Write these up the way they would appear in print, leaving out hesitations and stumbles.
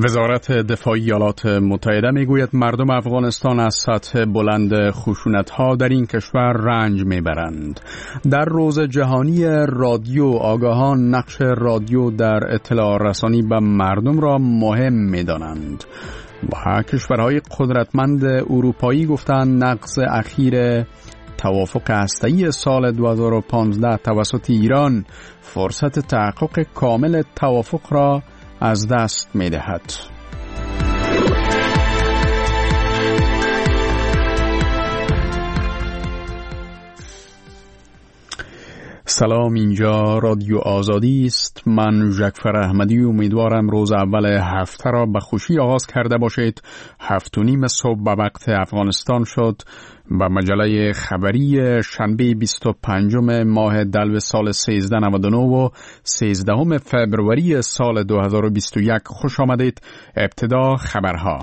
وزارت دفاع ایالات متحده میگوید مردم افغانستان از سطح بلند خشونت‌ها در این کشور رنج میبرند. در روز جهانی رادیو، آگاهان نقش رادیو در اطلاع رسانی به مردم را مهم میدانند. و کشورهای قدرتمند اروپایی گفتند نقض اخیر توافق هسته‌ای سال 2015 توسط ایران فرصت تحقق کامل توافق را از دست می دهد. سلام، اینجا رادیو آزادی است. من جعفر احمدی امیدوارم روز اول هفته را به خوشی آغاز کرده باشید. 7:30 صبح به وقت افغانستان شد. با مجله خبری شنبه 25 ماه دلو سال 1399 و 13 فبروری سال 2021 خوش آمدید. ابتدا خبرها.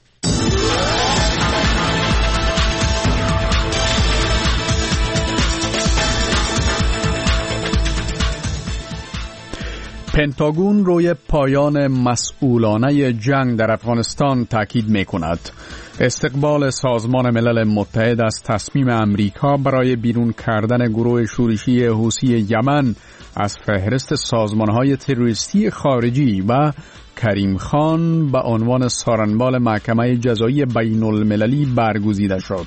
پنتاگون روی پایان مسئولانه جنگ در افغانستان تاکید می‌کند. استقبال سازمان ملل متحد از تصمیم امریکا برای بیرون کردن گروه شورشی حوثی یمن از فهرست سازمان‌های تروریستی خارجی و کریم خان به عنوان سارنبال محکمه جزایی بین‌المللی برگزیده شد.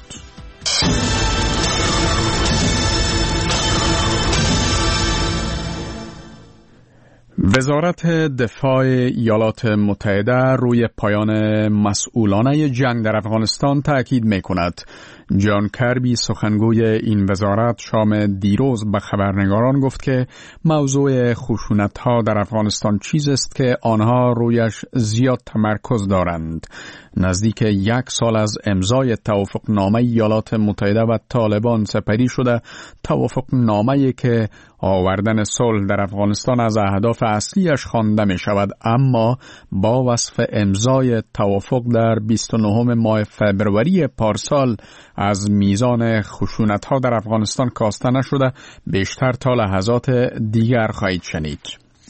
وزارت دفاع ایالات متحده روی پایان مسئولانه جنگ در افغانستان تاکید می‌کند. جان کربی سخنگوی این وزارت شام دیروز به خبرنگاران گفت که موضوع خشونت‌ها در افغانستان چیزی است که آنها رویش زیاد تمرکز دارند. نزدیک 1 سال از امضای توافقنامه ایالات متحده و طالبان سپری شده، توافقنامه‌ای که آوردن صلح در افغانستان از اهداف اصلیش خوانده می شود، اما با وصف امضای توافق در 29 ماه فبروری پارسال از میزان خشونت‌ها در افغانستان کاسته نشده، بیشتر تا لحظات دیگر خواهید شنید.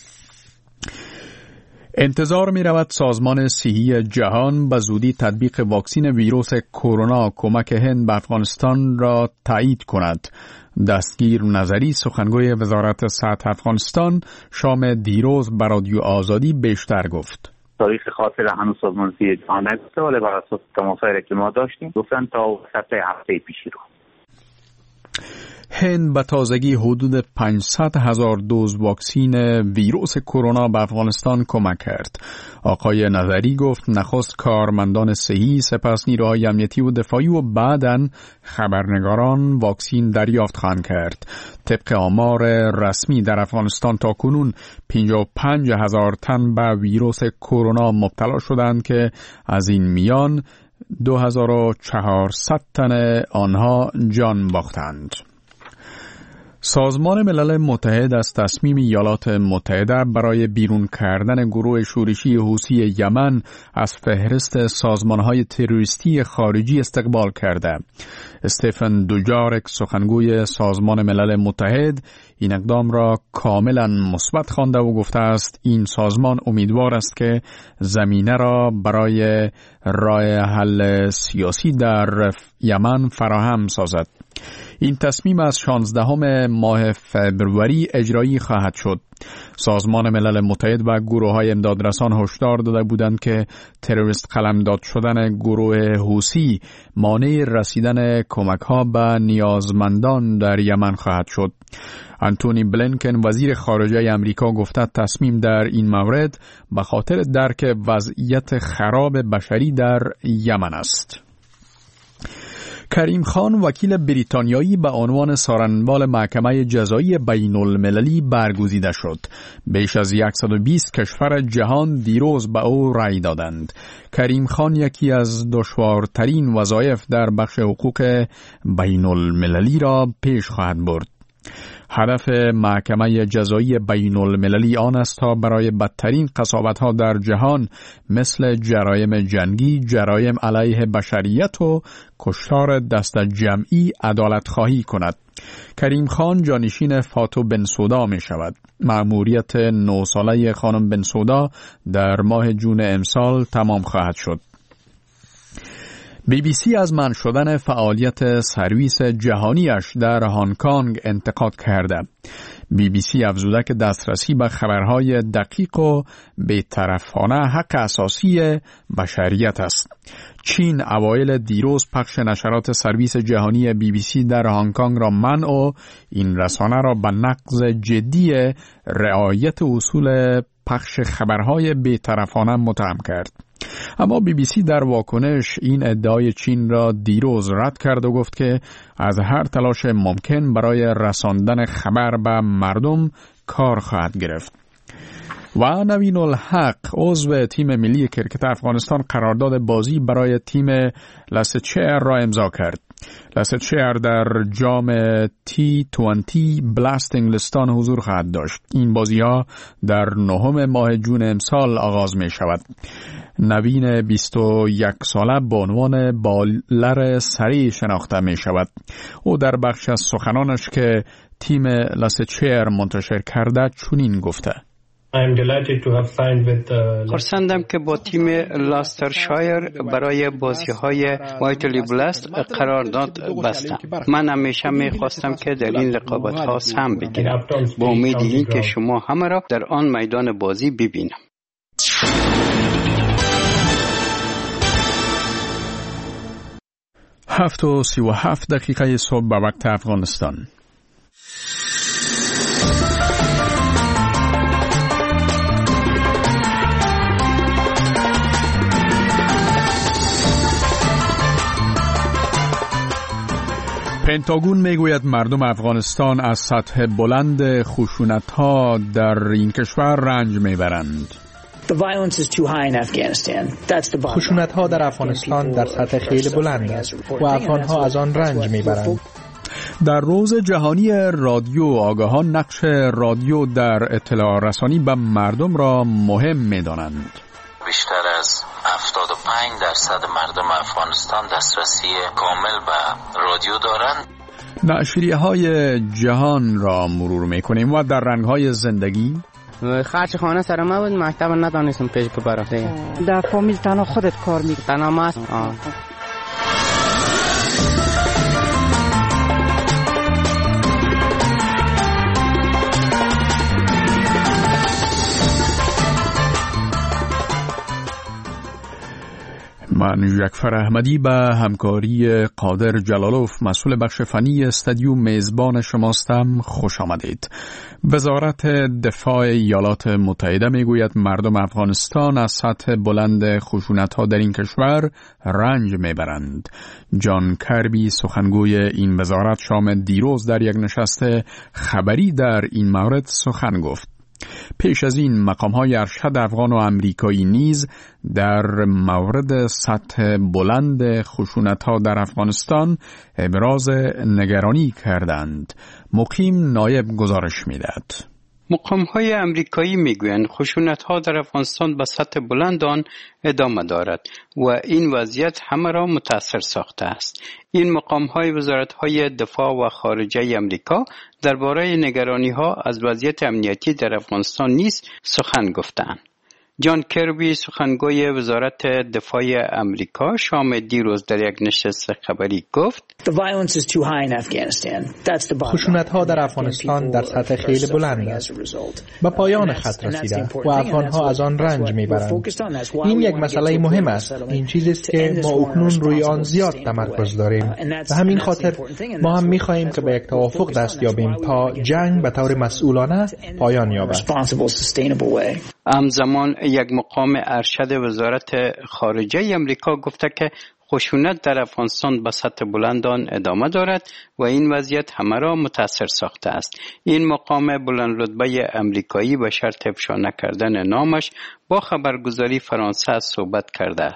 انتظار می رود سازمان صحی جهان به زودی تطبیق واکسن ویروس کرونا کمک هند به افغانستان را تایید کند. دستگیر نظری سخنگوی وزارت صحت افغانستان شام دیروز به رادیو آزادی بیشتر گفت. تاریخ خاصی را هنوز سازمان صحی جهان نگفته، ولی بر اساس تماسایی که ما داشتیم گفتن تا وسط هفته پیشی رو. هند به تازگی حدود 500,000 دوز واکسن ویروس کرونا به افغانستان کمک کرد. آقای نظری گفت نخست کارمندان صحی، سپس نیروهای امنیتی و دفاعی و بعداً خبرنگاران واکسن دریافت خواهند کرد. طبق آمار رسمی در افغانستان تاکنون 55,000 تن به ویروس کرونا مبتلا شدند که از این میان 2400 تن آنها جان باختند. سازمان ملل متحد از تصمیم ایالات متحده برای بیرون کردن گروه شورشی حوثی یمن از فهرست سازمان‌های تروریستی خارجی استقبال کرده. استفن دوجارک سخنگوی سازمان ملل متحد این اقدام را کاملا مثبت خوانده و گفته است این سازمان امیدوار است که زمینه را برای راه حل سیاسی در یمن فراهم سازد. این تصمیم از 16 ماه فبروری اجرایی خواهد شد. سازمان ملل متحد و گروه‌های امدادرسان هشدار داده بودند که تروریست قلمداد شدن گروه حوثی مانع رسیدن کمک‌ها به نیازمندان در یمن خواهد شد. آنتونی بلینکن وزیر خارجه آمریکا گفته تصمیم در این مورد به خاطر درک وضعیت خراب بشری در یمن است. کریم خان وکیل بریتانیایی به عنوان سارنبال محکمه جزایی بین‌المللی برگزیده شد. بیش از 120 کشور جهان دیروز به او رأی دادند. کریم خان یکی از دشوارترین وظایف در بخش حقوق بین‌المللی را پیش خواهد برد. هدف محکمه جزایی بین المللی آن است تا برای بدترین قساوت‌ها در جهان مثل جرایم جنگی، جرایم علیه بشریت و کشتار دست جمعی عدالت خواهی کند. کریم خان جانشین فاتو بنسودا می شود. مأموریت 9 ساله خانم بنسودا در ماه جون امسال تمام خواهد شد. BBC از منع شدن فعالیت سرویس جهانیش در هنگ کنگ انتقاد کرده. BBC افزوده که دسترسی به خبرهای دقیق و بی‌طرفانه حق اساسی بشریت است. چین اوایل دیروز پخش نشرات سرویس جهانی BBC در هنگ کنگ را منع و این رسانه را به نقض جدی رعایت اصول پخش خبرهای بی‌طرفانه متهم کرد. اما BBC در واکنش این ادعای چین را دیروز رد کرد و گفت که از هر تلاش ممکن برای رساندن خبر به مردم کار خواهد گرفت. و نوین الحق عضو تیم ملی کرکت افغانستان قرارداد بازی برای تیم لستچر را امضا کرد. لستچر در جام T20 بلاست انگلستان حضور خواهد داشت. این بازی ها در 9 ماه جون امسال آغاز می شود. نوین 21 ساله به عنوان بالر سریع شناخته می شود. او در بخش از سخنانش که تیم لستچر منتشر کرده چنین گفته: خرسندم که با تیم لاسترشایر برای بازی‌های وایتلی بلاست قرارداد بستم. من همیشه می‌خواستم که در این رقابت‌ها سهم بگیرم. با امید این که شما همه را در آن میدان بازی ببینم. 7:37 صبح به وقت افغانستان. پنتاگون میگوید مردم افغانستان از سطح بلند خشونت‌ها در این کشور رنج میبرند. خشونت‌ها در افغانستان در سطح خیلی بلند است و افغان‌ها از آن رنج میبرند. در روز جهانی رادیو آگاهان نقش رادیو در اطلاع رسانی به مردم را مهم می‌دانند. بیشتر از 75% مردم افغانستان دسترسی کامل به رادیو دارند. نشریه‌های جهان را مرور می‌کنیم و در رنگ‌های زندگی خرچ خانه سر ما بود، مکتب ندانستم پیش ببرم دیگه. در فامیل تنها خودت کار می‌کنی؟ تنها ماست. من یکفر احمدی به همکاری قادر جلالوف مسئول بخش فنی استودیو میزبان شماستم. خوش آمدید. وزارت دفاع ایالات متحده میگوید مردم افغانستان از سطح بلند خشونت‌ها در این کشور رنج میبرند. جان کربی سخنگوی این وزارت شام دیروز در یک نشست خبری در این مورد سخن گفت. پیش از این مقام‌های ارشد افغان و امریکایی نیز در مورد سطح بلند خشونت‌ها در افغانستان ابراز نگرانی کردند. مقیم نایب گزارش می‌دهد. مقام‌های امریکایی میگویند خشونت‌ها در افغانستان به سطح بلند آن ادامه دارد و این وضعیت همه را متاثر ساخته است. این مقام‌های وزارت‌های دفاع و خارجه امریکا درباره نگرانی‌ها از وضعیت امنیتی در افغانستان نیز سخن گفتند. جان کربی سخنگوی وزارت دفاع امریکا شام دیروز در یک نشست خبری گفت خشونت‌ها در افغانستان در سطح خیلی بلند است. به پایان خط رسیده و افغان‌ها از آن رنج می‌برند. این یک مسئله مهم است. این چیزی است که ما اکنون روی آن زیاد تمرکز داریم. به همین خاطر ما هم می‌خواهیم که به یک توافق دست یابیم تا جنگ به طور مسئولانه پایان یابد. همزمان یک مقام ارشد وزارت خارجه امریکا گفته که خشونت در افغانستان به سطح بلند آن ادامه دارد و این وضعیت همه را متاثر ساخته است. این مقام بلند رتبه امریکایی به شرط افشا نکردن نامش با خبرگزاری فرانسه صحبت کرده است.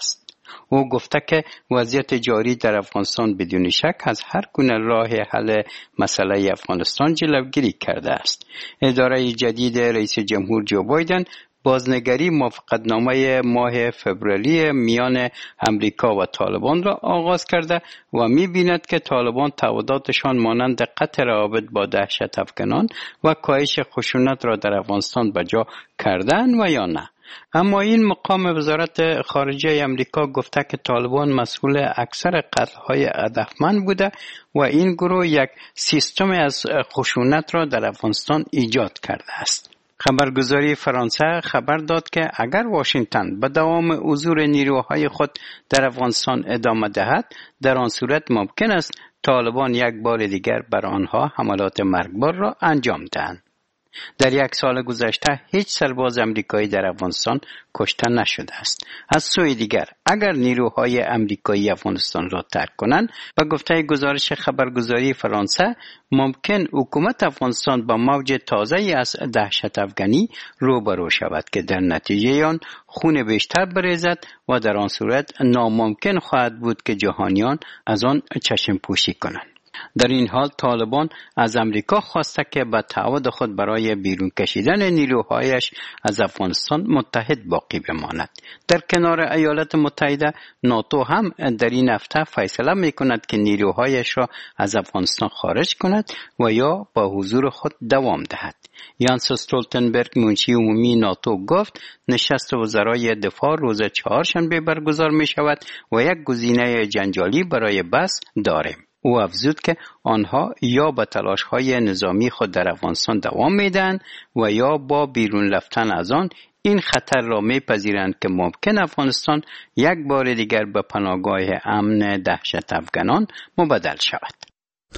او گفته که وضعیت جاری در افغانستان بدون شک از هر گونه راه حل مسئله افغانستان جلوگیری کرده است. اداره جدید رئیس جمهور جو بایدن بازنگری موافقتنامه ماه فوریه میان امریکا و طالبان را آغاز کرده و می‌بیند که طالبان تعهداتشان مانند قطع روابط با دهشت افکنان و کاهش خشونت را در افغانستان بجا کردند و یا نه. اما این مقام وزارت خارجه امریکا گفته که طالبان مسئول اکثر قتل‌های هدفمند بوده و این گروه یک سیستم از خشونت را در افغانستان ایجاد کرده است. خبرگزاری فرانسه خبر داد که اگر واشنگتن به دوام حضور نیروهای خود در افغانستان ادامه دهد، در آن صورت ممکن است طالبان یک بار دیگر بر آنها حملات مرگبار را انجام دهند. در یک سال گذشته هیچ سرباز امریکایی در افغانستان کشته نشده است. از سوی دیگر اگر نیروهای امریکایی افغانستان را ترک کنند، به گفته گزارش خبرگزاری فرانسه، ممکن حکومت افغانستان با موج تازه‌ای از دهشت افغانی روبرو شود که در نتیجه آن خون بیشتر بریزد و در آن صورت ناممکن خواهد بود که جهانیان از آن چشم پوشی کنند. در این حال طالبان از امریکا خواسته که به تعهد خود برای بیرون کشیدن نیروهایش از افغانستان متحد باقی بماند. در کنار ایالات متحده، ناتو هم در این هفته فیصله می‌کند که نیروهایش را از افغانستان خارج کند و یا با حضور خود دوام دهد. یانس استولتنبرگ منشی عمومی ناتو گفت نشست وزرای دفاع روز چهارشنبه برگزار می‌شود و یک گزینه جنجالی برای بحث داریم. او افزود که آنها یا به تلاش‌های نظامی خود در افغانستان دوام میدن و یا با بیرون رفتن از آن این خطر را میپذیرند که ممکن افغانستان یک بار دیگر به پناهگاه امن دهشت افغانان مبدل شود.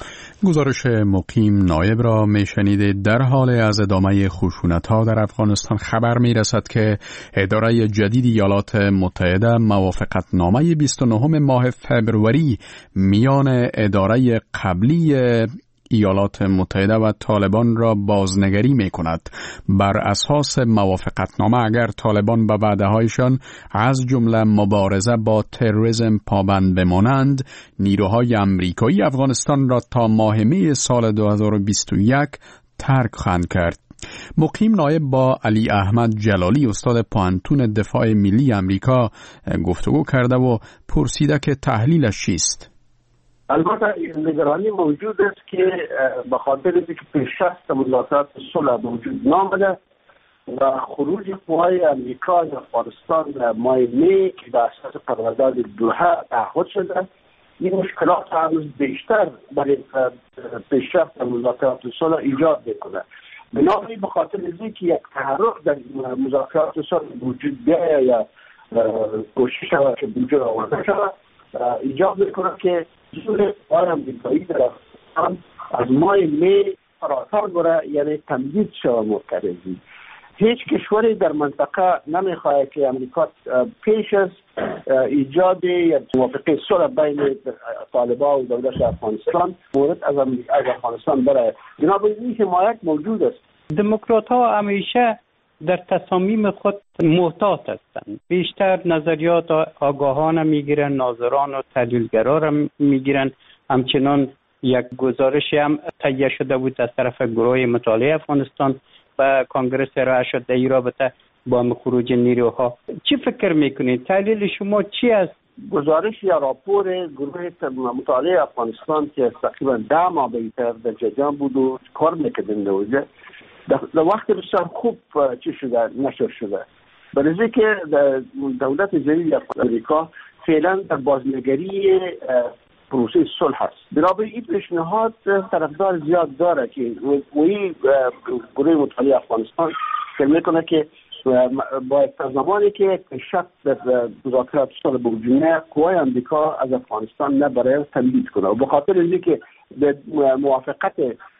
گزارش مقیم نایب را میشنیدید. در حال از ادامه خشونت‌ها در افغانستان خبر میرسد که اداره جدید ایالات متحده موافقتنامه 29 ماه فوریه میان اداره قبلی ایالات متحده و طالبان را بازنگری می کند. بر اساس موافقتنامه اگر طالبان به وعده‌هایشان از جمله مبارزه با تروریسم پابند بمانند، نیروهای امریکایی افغانستان را تا ماه می سال 2021 ترک خواهند کرد. مقیم نایب با علی احمد جلالی استاد پوهنتون دفاع ملی امریکا گفتگو کرده و پرسیده که تحلیلش چیست. البته نگرانی موجود است که به خاطر اینکه پیشرفت مذاکرات صلح موجود نامده و خروج قوای امریکا از افغانستان در ماه می که به اساس قرارداد دوحه تعهد شده، این مشکلات هنوز بیشتر برای پیشرفت مذاکرات صلح ایجاد میکنه. بنابراین به خاطر اینکه یک تحرک در مذاکرات صلح وجود بیاید یا کوشش شود که وجود آورده شود، ایجاد میکنه که جور قوای امریکایی در افغانستان از ماه می فراتر بره، یعنی تمدید شود مرکزی. هیچ کشوری در منطقه نمیخواهد که امریکا پیش از ایجاد موافقه صلح بین طالبان و دولت افغانستان مورد از افغانستان بره. بنابراین این حمایت موجود است. دموکرات ها همیشه در تصامیم خود محتاط هستند. بیشتر نظریات آگاهانه میگیرن، ناظران و تحلیلگرا را میگیرن. همچنان یک گزارشی هم تهیه شده بود از طرف گروه مطالعه افغانستان و کنگره ارائه شد در این رابطه با خروج نیروها. چی فکر میکنید؟ تحلیل شما چی است؟ گزارش یا راپور گروه مطالعه افغانستان که تقریبا 10 ماه بیشتر در جریان بود و کار میکردن در وقت بسیار خوب چی شده نشر شده. برای که دولت جدید امریکا فعلا در بازنگری پروسه صلح است. بنابراین این پیشنهاد طرفدار زیاد داره که این گروه مطالعه افغانستان فکر میکنه که باید تا زمانی که شک در مذاکرات صلح بوجونه قوای امریکا از افغانستان نبره تمدید کنه و به خاطر اینکه به موافقت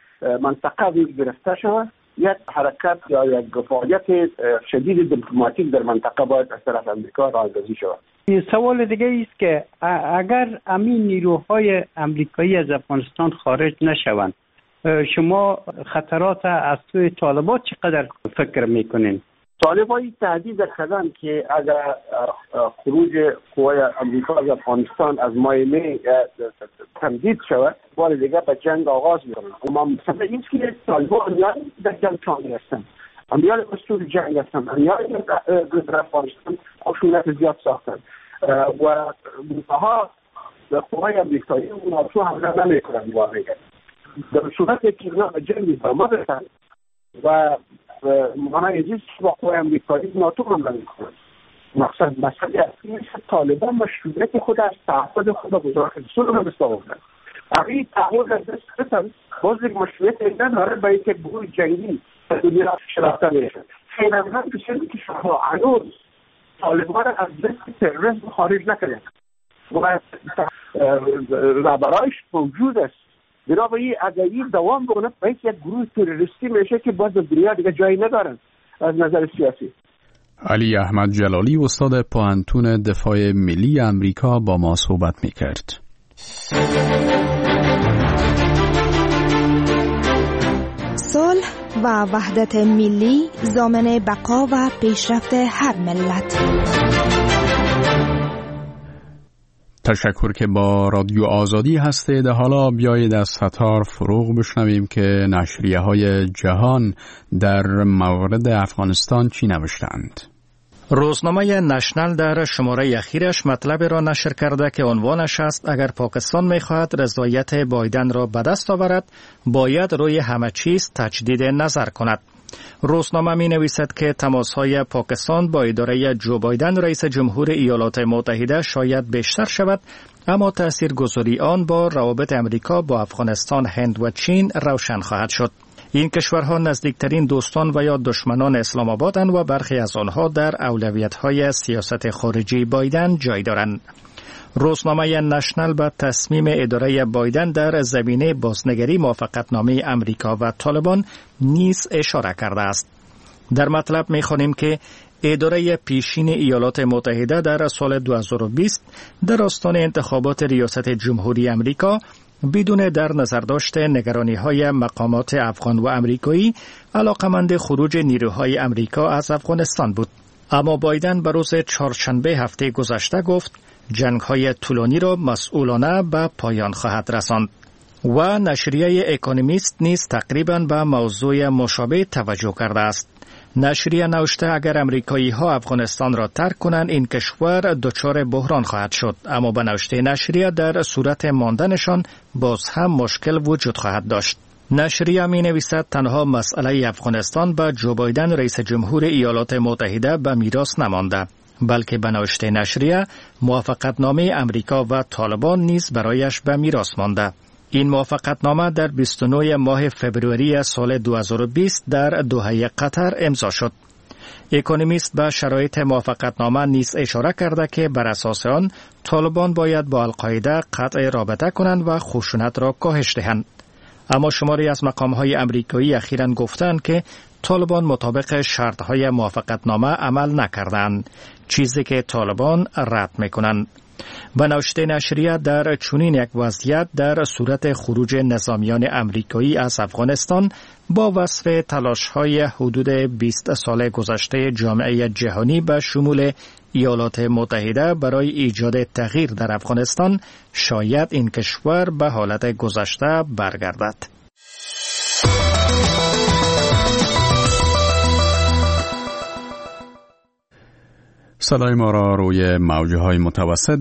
منطقه گرفته شود، یک حرکت یا یک فعالیت شدید دیپلماتیک در منطقه باید از طرف امریکا راه‌اندازی شود. سوال دیگه است که اگر همین نیروهای امریکایی از افغانستان خارج نشوند، شما خطرات از سوی طالبان چقدر فکر میکنین؟ طالبان تهدید کردن که اگر خروج قوای امریکا از افغانستان از ماه می تمدید شود بار دیگه به جنگ آغاز می‌کنند. اما مثلا این که طالبان یا در جنگ شامل هستند، یا مسئول جنگ هستند، یا در افغانستان خشونت زیاد ساختند و منتها قوای امریکایی اونها تو حمله نمی‌کنند. واقعا در صورتی که اینا به جنگ برآمدند و معنی اینجاست که با قوای امریکایی ناتو حمله می‌کنند. مقصد مسئله اصلی است طالبان مشروعیت خود از تعهد خود با وزارت صلح رو بسازند. اگر این تعهد از دست بدن باز یک مشروعیت نداره با یک گروه جنگی در دنیا شناخته میشه. فعلا هم بسیاری که شما هنوز طالبان از دست تروریسم خارج نکردند و رهبرایش موجود است. بنابراین اگر این دوام بکنه باید یک گروه تروریستی میشه که باز در دنیا دیگه جایی ندارن از نظر سیاسی. علی احمد جلالی استاد پوهنتون دفاع ملی امریکا با ما صحبت میکرد. صلح و وحدت ملی ضامن بقا و پیشرفت هر ملت. تشکر که با رادیو آزادی هستید. حالا بیایید از ستار فروغ بشنویم که نشریه های جهان در مورد افغانستان چی نوشتند. روزنامه نشنل در شماره اخیرش مطلب را نشر کرده که عنوانش است اگر پاکستان می‌خواهد رضایت بایدن را به دست آورد باید روی همه چیز تجدید نظر کند. روزنامه می نویسد که تماس‌های پاکستان با اداره جو بایدن رئیس جمهور ایالات متحده شاید بیشتر شود، اما تاثیرگذاری آن با روابط امریکا با افغانستان، هند و چین روشن خواهد شد. این کشورها نزدیکترین دوستان و یا دشمنان اسلام آبادند و برخی از آنها در اولویت‌های سیاست خارجی بایدن جای دارند. روزنامه نشنل به تصمیم اداره بایدن در زمینه بازنگری موافقتنامه امریکا و طالبان نیز اشاره کرده است. در مطلب می‌خوانیم که اداره پیشین ایالات متحده در سال 2020 در آستان انتخابات ریاست جمهوری امریکا بدون در نظر داشته نگرانی‌های مقامات افغان و امریکایی علاقمند خروج نیروهای امریکا از افغانستان بود. اما بایدن به روز چهارشنبه هفته گذشته گفت جنگ‌های طولانی را مسئولانه به پایان خواهد رساند. و نشریه اکونومیست نیز تقریباً به موضوع مشابه توجه کرده است. نشریه نوشته اگر امریکایی‌ها افغانستان را ترک کنند این کشور دچار بحران خواهد شد، اما به نوشته نشریه در صورت ماندنشان باز هم مشکل وجود خواهد داشت. نشریه می نویسد تنها مسئله افغانستان به جو بایدن رئیس جمهور ایالات متحده به میراث نمانده، بلکه به نوشته نشریه موافقتنامه امریکا و طالبان نیز برایش به میراث مانده. این موافقتنامه در 29 ماه فوریه سال 2020 در دوحه قطر امضا شد. اکونومیست به شرایط موافقتنامه نیز اشاره کرده که بر اساس آن طالبان باید با القاعده قطع رابطه کنند و خشونت را کاهش دهند. اما شماری از مقام‌های امریکایی اخیراً گفتند که طالبان مطابق شرط‌های موافقتنامه عمل نکردند، چیزی که طالبان رد می‌کنند. به نوشته نشریه در چنین یک وضعیت در صورت خروج نظامیان امریکایی از افغانستان با وصف تلاش‌های حدود 20 سال گذشته جامعه جهانی به شمول ایالات متحده برای ایجاد تغییر در افغانستان شاید این کشور به حالت گذشته برگردد. صدای ما را روی موجهای متوسط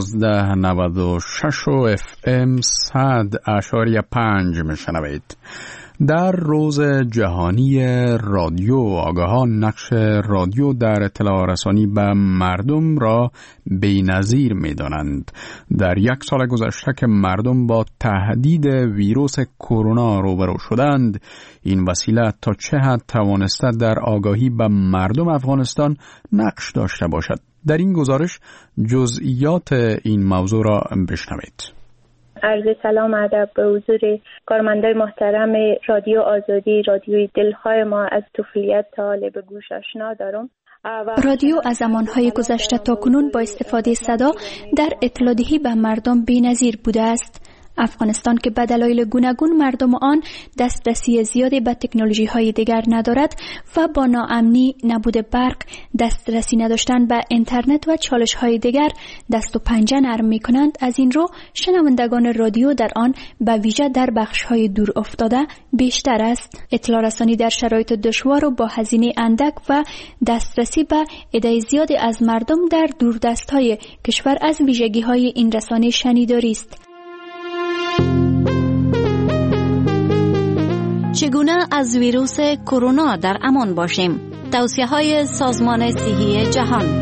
1296 و FM 100.5 میشنوید. در روز جهانی رادیو آگاهان نقش رادیو در اطلاع رسانی به مردم را بی‌نظیر می‌دانند. در یک سال گذشته که مردم با تهدید ویروس کرونا روبرو شدند، این وسیله تا چه حد توانسته در آگاهی به مردم افغانستان نقش داشته باشد؟ در این گزارش جزئیات این موضوع را بشنوید. عرض سلام ادب به حضور کارمندای محترم رادیو آزادی، رادیوی دلهای ما از طفولیت تا حال به گوش آشنا دارم. رادیو از زمانهای گذشته تا کنون با استفاده صدا در اطلاع دهی به مردم بی‌نظیر بوده است. افغانستان که به دلایل گوناگون مردم آن دسترسی زیادی به تکنولوژی های دیگر ندارد و با ناامنی، نبود برق، دسترسی نداشتن به اینترنت و چالش های دیگر دست و پنجه نرم می کنند. از این رو شنوندگان رادیو در آن به ویژه در بخش های دور افتاده بیشتر است. اطلاع رسانی در شرایط دشوار و با هزینه اندک و دسترسی به عده زیادی از مردم در دوردست های کشور از ویژگی های این رسانه شنیداری است. چگونه از ویروس کرونا در امان باشیم؟ توصیه‌های سازمان صحی جهان.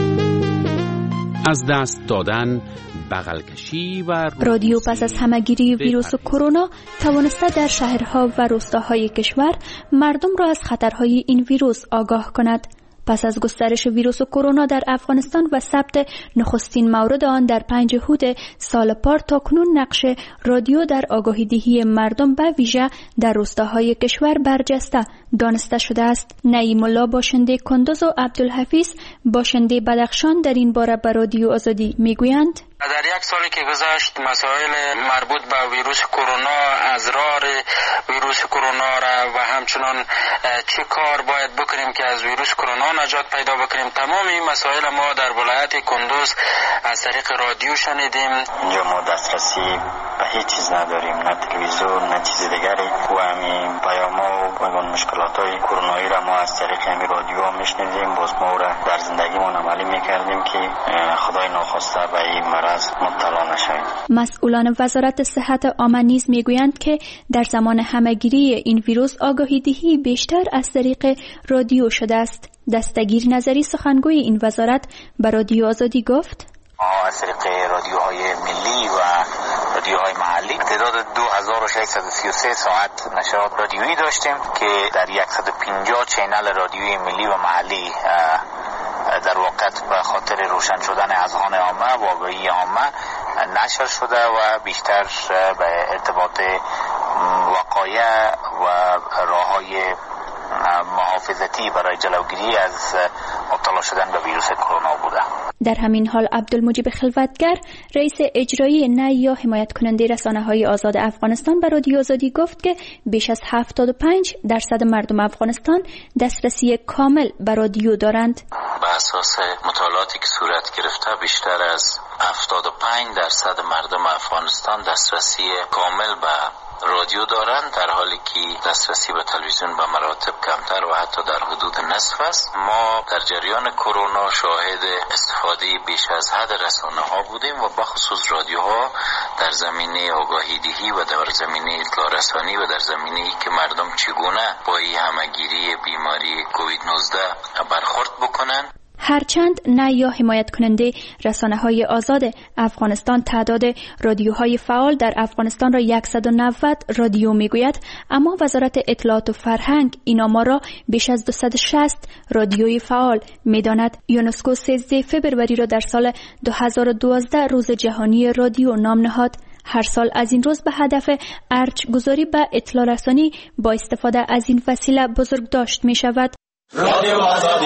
از دست دادن، بغل کشی و رادیو پس از همه‌گیری ویروس کرونا توانسته در شهرها و روستاهای کشور مردم را از خطرهای این ویروس آگاه کند. پس از گسترش ویروس کرونا در افغانستان و ثبت نخستین مورد آن در 5 هود سال پار، تاکنون نقش رادیو در آگاهی دهی مردم به ویژه در روستاهای کشور برجسته دانسته شده است. نعیم الله باشنده کندوز و عبدالحفیظ باشنده بدخشان در این باره به رادیو آزادی میگویند: در یک سالی که گذشت مسائل مربوط به ویروس کرونا، ازرار ویروس کرونا را و همچنان چه کار باید بکنیم که از ویروس کرونا نجات پیدا بکنیم، تمام این مسائل ما در ولایت کندوز از طریق رادیو شنیدیم. اینجا ما دسترسی به هیچ چیز نداریم، نه تلویزیون نه چیز دیگری، و همین پیاما و مشکلات‌های کرونایی را ما از طریق همین رادیو میشنیدیم. باز ما را در زندگیمون عملی میکردیم که خدای ناخواسته به این مرض مبتلا نشویم. مسئولان وزارت صحت عامه نیز میگویند که در زمان همه‌گیری این ویروس آگاهی دهی بیشتر از طریق رادیو شده است. دستگیر نظری سخنگوی این وزارت به رادیو آزادی گفت: از طریق رادیوهای ملی و رادیوهای محلی تعداد 2633 ساعت نشرات رادیویی داشتیم که در 150 چینل رادیویی ملی و محلی در واقع به خاطر روشن شدن اذهان عامه و آگاهی عامه نشر شده و بیشتر به ارتباط وقایع و راههای محافظتی برای جلوگیری از مبتلا شدن به ویروس کرونا بوده. در همین حال عبدالمجید خلوتگر رئیس اجرایی نی یا حمایت کننده رسانه‌های آزاد افغانستان به رادیو آزادی گفت که بیش از 75% مردم افغانستان دسترسی کامل به رادیو دارند. به اساس مطالعاتی که صورت گرفته بیشتر از 75% مردم افغانستان دسترسی کامل به رادیو دارند، در حالی که دسترسی به تلویزیون به مراتب کمتر و حتی در حدود نصف است. ما در جریان کرونا شاهد استفاده بیش از حد رسانه ها بودیم و بخصوص رادیوها در زمینه آگاهی دهی و در زمینه اطلاع رسانی و در زمینه ای که مردم چگونه با این همه‌گیری بیماری کووید 19 برخورد بکنند. هرچند نه یا حمایت کننده رسانه‌های آزاد افغانستان تعداد رادیوهای فعال در افغانستان را 190 رادیو میگوید، اما وزارت اطلاعات و فرهنگ این آمار را بیش از 260 رادیوی فعال میداند. یونسکو 13 فوریه را در سال 2012 روز جهانی رادیو نام نهاد. هر سال از این روز به هدف ارج گذاری به اطلاع رسانی با استفاده از این وسیله بزرگ داشت می شود. رادیو آزادی.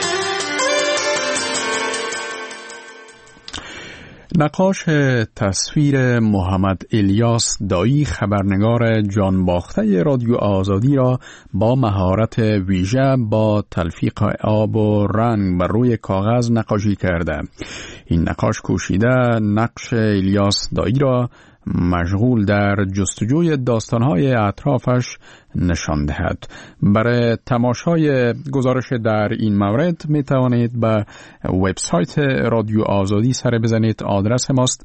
نقاش تصویر محمد الیاس دایی، خبرنگار جانباخته رادیو آزادی، را با مهارت ویژه با تلفیق آب و رنگ بر روی کاغذ نقاشی کرده. این نقاش کوشیده نقش الیاس دایی را مشغول در جستجوی داستانهای اطرافش نشان دهد. برای تماشای گزارش در این مورد می توانید به وبسایت رادیو آزادی سر بزنید. آدرس ماست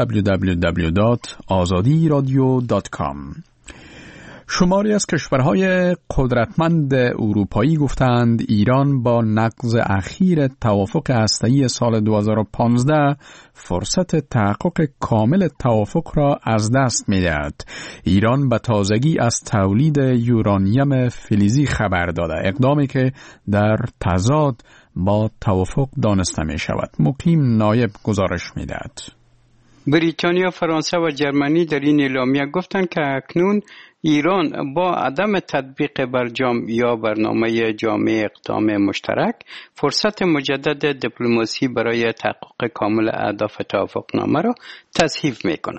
www.azadiradio.com. شماری از کشورهای قدرتمند اروپایی گفتند ایران با نقض اخیر توافق هسته‌ای سال 2015 فرصت تحقق کامل توافق را از دست می‌دهد. ایران به تازگی از تولید یورانیم فلزی خبر داده، اقدامی که در تضاد با توافق دانسته می‌شود. مقیم نایب گزارش می‌دهد. بریتانیا، فرانسه و جرمنی در این اعلامیه گفتند که اکنون ایران با عدم تطبیق برجام یا برنامه جامع اقدام مشترک فرصت مجدد دیپلماسی برای تحقق کامل اهداف توافقنامه را تضعیف می کند.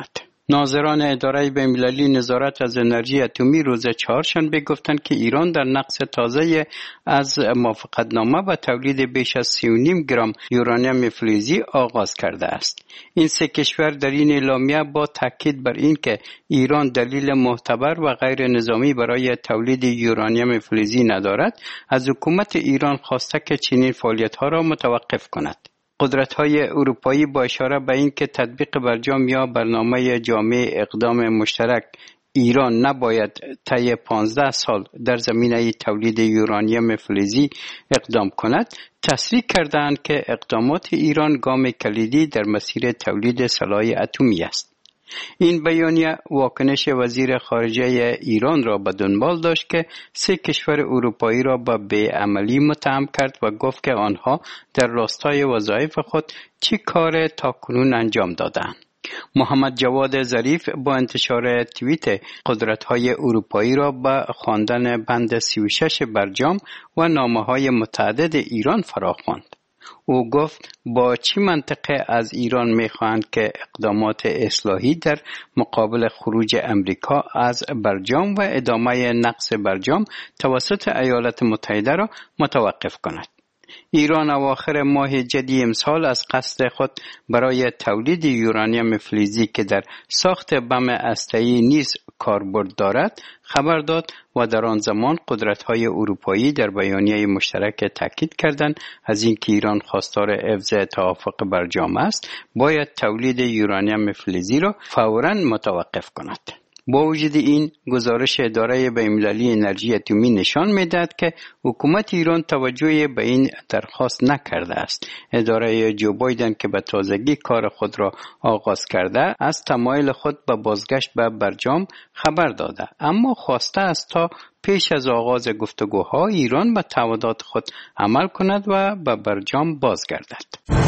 ناظران اداره بین‌المللی نظارت از انرژی اتمی روز چهارشنبه گفتند که ایران در نقص تازه از موافقتنامه به تولید بیش از 3.5 گرم یورانیم فلزی آغاز کرده است. این سه کشور در این اعلامیه با تاکید بر این که ایران دلیل معتبر و غیر نظامی برای تولید یورانیم فلزی ندارد، از حکومت ایران خواسته که چنین فعالیت‌ها را متوقف کند. قدرت‌های اروپایی با اشاره به این که تطبیق برجام یا برنامه جامع اقدام مشترک ایران نباید طی 15 سال در زمینه تولید یورانیم فلزی اقدام کند، تصریح کردند که اقدامات ایران گام کلیدی در مسیر تولید سلاح اتمی است. این بیانیه واکنش وزیر خارجه ایران را به دنبال داشت که سه کشور اروپایی را به بی‌عملی متهم کرد و گفت که آنها در راستای وظایف خود چه کار تاکنون انجام دادند. محمد جواد ظریف با انتشار توییت قدرت‌های اروپایی را به خواندن بند 36 برجام و نامه‌های متعدد ایران فراخواند. او گفت با چه منطقه از ایران می‌خواهند که اقدامات اصلاحی در مقابل خروج امریکا از برجام و ادامه نقض برجام توسط ایالات متحده را متوقف کند. ایران اواخر ماه جدی امسال از قصد خود برای تولید یورانیم فلزی که در ساخت بم هسته‌ای نیز کاربرد دارد خبر داد و در آن زمان قدرت‌های اروپایی در بیانیه مشترک تاکید کردند از اینکه ایران خواستار حفظ توافق برجام است، باید تولید یورانیم فلزی را فوراً متوقف کند. با وجود این، گزارش اداره بین‌المللی انرژی اتمی نشان می‌دهد که حکومت ایران توجهی به این درخواست نکرده است. اداره جو بایدن که به تازگی کار خود را آغاز کرده از تمایل خود به بازگشت به برجام خبر داده، اما خواسته است تا پیش از آغاز گفتگوها ایران به تعهدات خود عمل کند و به برجام بازگردد.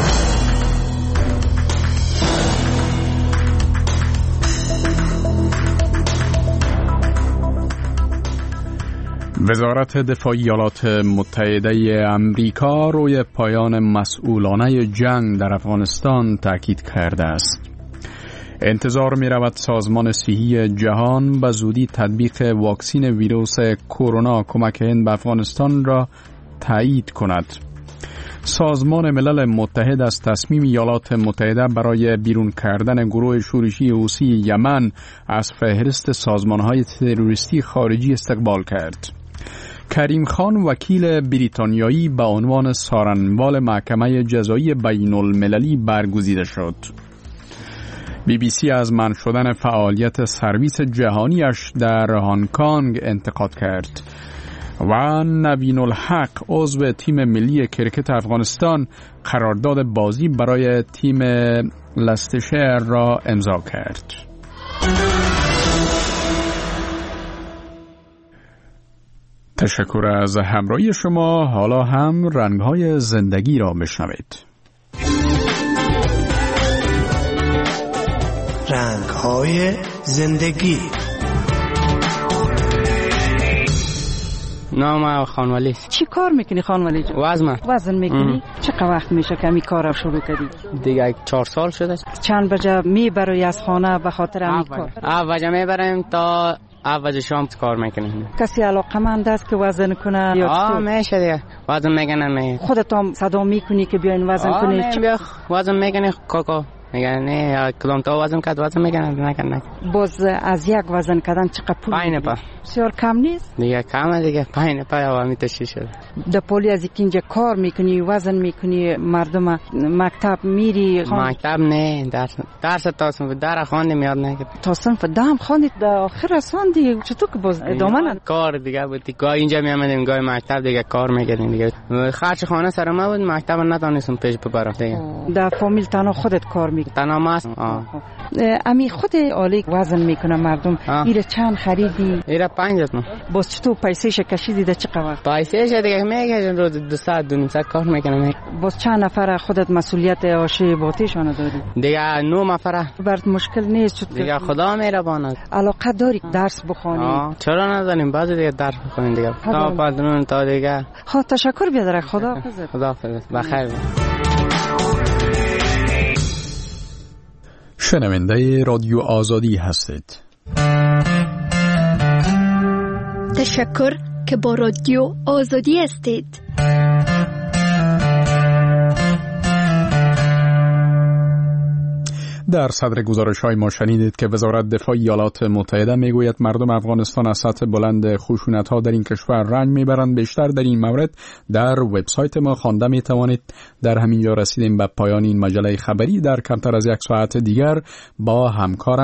وزارت دفاع ایالات متحده آمریکا روی پایان مسئولانه جنگ در افغانستان تاکید کرده است. انتظار می رود سازمان صحی جهان به زودی تطبیق واکسن ویروس کرونا کمک هند به افغانستان را تایید کند. سازمان ملل متحد از تصمیم ایالات متحده برای بیرون کردن گروه شورشی حوثی یمن از فهرست سازمان‌های تروریستی خارجی استقبال کرد. کریم خان وکیل بریتانیایی به عنوان سارنوال محکمه جزایی بین المللی برگزیده شد. BBC از منع شدن فعالیت سرویس جهانیش در هنگ کنگ انتقاد کرد و نوین الحق عضو تیم ملی کرکت افغانستان قرارداد بازی برای تیم لستشر را امضا کرد. تشکر از همراهی شما. حالا هم رنگ‌های زندگی را بشنوید. رنگ‌های زندگی. نام خانوالی. چی کار میکنی خانوالی جان؟ وزن میکنی؟ چقدر وقت میشه که می کار شروع کردی؟ دیگه 4 سال شده. چند بجه میبری از خانه به خاطر همین کار؟ بجه میبریم تا اول شام کار میکنیم. کسی علاقمند است که وزن کنه یا چطور؟ میشه دیگه وزن میکنن. خودت هم صدا میکنی که بیاین وزن کنی؟ بیا وزن میکنی کاکا میگن نه کلام تا وزن کرد وزن میکنن نکن. باز از یک وزن کردن چقدر پول؟ 5 پا. بسیار کم نیست؟ دیگه کمه دیگه 5 پا یا میتشی شده. در پولی از اینجا کار میکنی وزن میکنی مردم مکتب میری؟ مکتب نه درس تا در خواندم یاد نگرفت. تا صنف دهم خواندید در آخر رساندی چطور که باز ادامه نداد؟ کار دیگه بود. گاه اینجا میامدیم گاه مکتب دیگه کار میکردیم دیگه. خرج خانه سر ما بود مکتب ندانستم پیش ببرم دیگه. در فامیل تنها خودت کار میکنی؟ تنها ماست. امی خود آلی وزن میکنه مردم. ایره چند خریدی؟ ایره 5 است. باز چطور پیسه‌ش کشیدی در چه وقت؟ پیسه‌ش دیگه میگه روز 2 ساعت 2 ساعت کار میکنم. باز چند نفر خودت مسئولیت آشی باتیشان داری؟ دیگه 9 نفر. برات مشکل نیست دیگه خدا مهربان. علاقه داری درس بخونی؟ چرا نداریم بعضی دیگه درس بخونیم دیگه. تا پادرون تا دیگه. خب تشکر بیادر خدا حافظ بخیر. شنونده رادیو آزادی هستید. تشکر که با رادیو آزادی هستید. در صدر گزارش‌های ما شنیدید که وزارت دفاع ایالات متحده میگوید مردم افغانستان از سطح بلند خشونت‌ها در این کشور رنج میبرند. بیشتر در این مورد در وبسایت ما خوانده میتوانید. در همین جا رسیدیم به پایان این مجله خبری. در کمتر از یک ساعت دیگر با همکارم